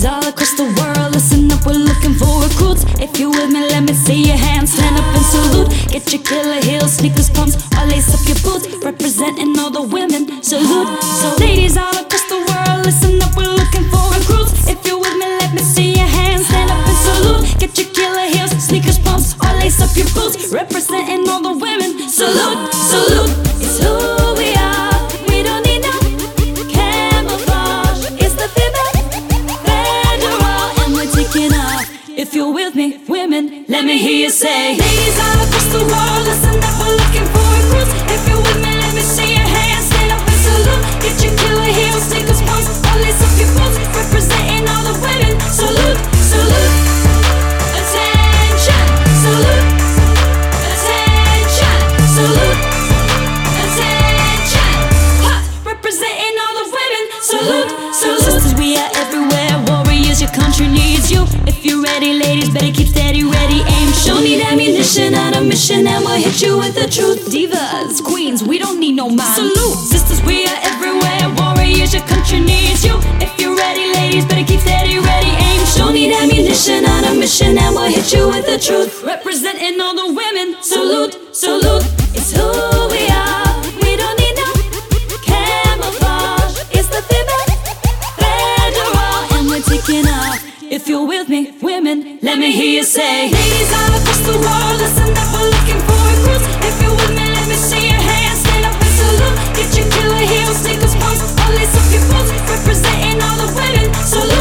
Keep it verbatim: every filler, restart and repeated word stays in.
Ladies all across the world, listen up, we're looking for recruits. If you're with me, let me see your hands, stand up and salute. Get your killer heels, sneakers, pumps, or lace up your boots. Representing all the women, salute. So ladies all across the world, listen up, we're looking for recruits. If you're with me, let me see your hands, stand up and salute. Get your killer heels, sneakers, pumps, or lace up your boots. Representing all the women, salute, salute. It's who we are, we don't need no camouflage. It's the female federal, and we're taking off. If you're with me, women, let me hear you say. Ladies all across the world, listen up, we're looking for recruits. If you're with me, let me see your hands, stand up and salute. Get your killer heels, sneakers, pumps, or lace up your boots. Representing all the women, salute, salute. Attention, salute. Attention, salute. Attention, ha! Representing all the women, salute, salute. Sisters, we are everywhere, warriors, your country needs you. If you're ready, ladies, better keep steady, ready, aim, show. Need ammunition on a mission, and we'll hit you with the truth. Divas, queens, we don't need no man. Salute, sisters, we are everywhere, warriors, your country needs you. If you're ready, ladies, better keep steady, ready, aim, show. Need ammunition on a mission, and we'll hit you with the truth. Representing all the women, salute, salute. It's who we are, we don't need no camouflage. It's the female federal, and we're taking off. If you're with me, women, let me hear you say. Ladies all across the world, listen up, we're looking for recruits. If you're with me, let me see your hands, stand up and salute. Get your killer heels, sneakers, pumps, or lace up your boots. Representing all the women, salute.